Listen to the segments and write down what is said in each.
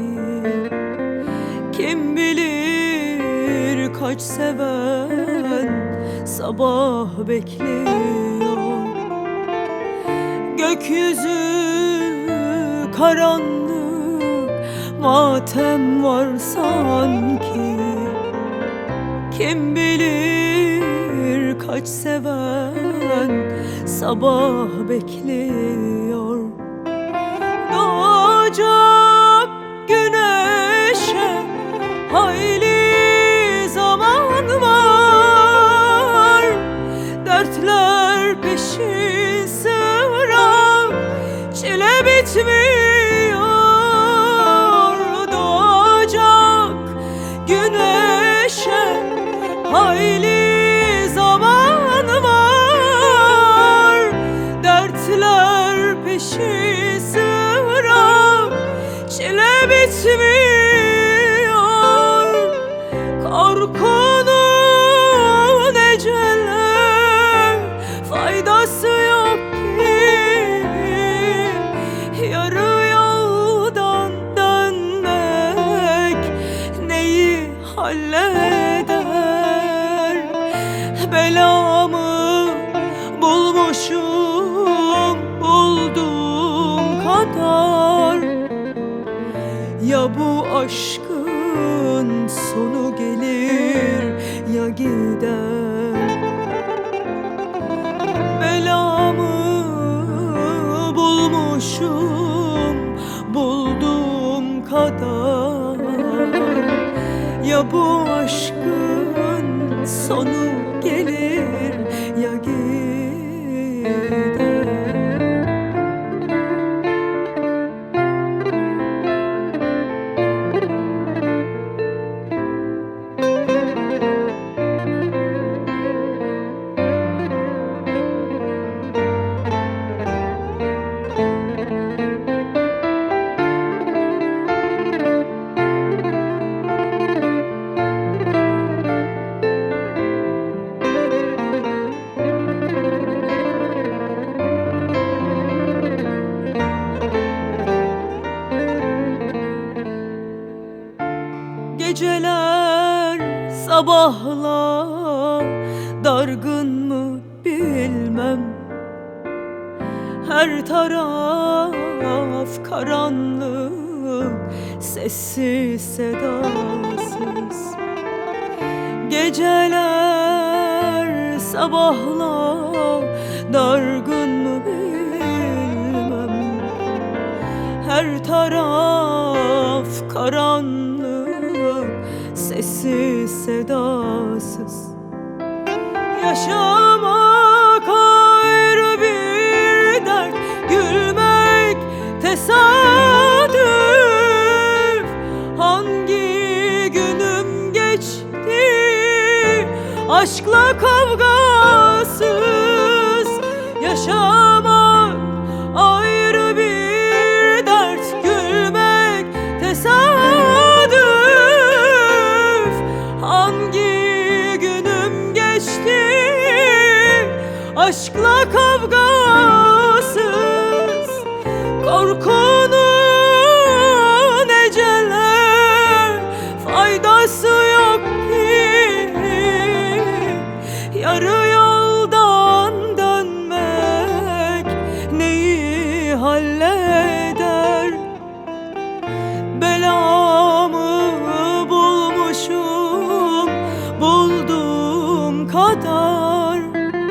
Kim bilir kaç seven sabah bekliyor. Gökyüzü karanlık, matem var sanki. Kim bilir kaç seven sabah bekliyor. Doğacak güneşe hayli zaman var. Dertler peşi sıra, çile bitmiyor. Doğacak güneşe hayli zaman var. Dertler peşi sıra, çile bitmiyor. Korkunun ecele faydası yok ki. Yarı yoldan dönmek neyi halleder? Belamı bulmuşum bulduğum kadar. Ya bu aşkın sonu gelir ya gider. Belamı bulmuşum bulduğum kadar. Ya bu aşkın sonu gelir ya gider. Geceler sabahla dargın mı bilmem. Her taraf karanlık, sessiz sedasız. Geceler sabahla dargın mı bilmem. Her taraf karanlık, sessiz sedasız. Yaşamak ayrı bir dert, gülmek tesadüf. Hangi günüm geçti aşkla kavgasız? Yaşamak ayrı bir dert, gülmek tesadüf. Hangi günüm geçti aşkla kavgasız? Korkunun ecele faydası yok ki. Yarı yoldan dönmek neyi halleder? Belamı bulmuşum bulduğum kadar.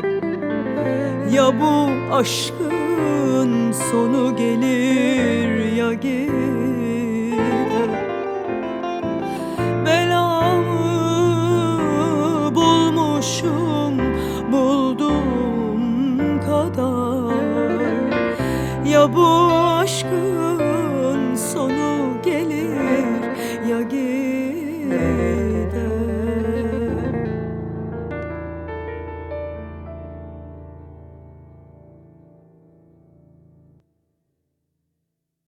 Ya bu aşkın sonu gelir ya gider. Belamı bulmuşum bulduğum kadar. Ya bu aşkın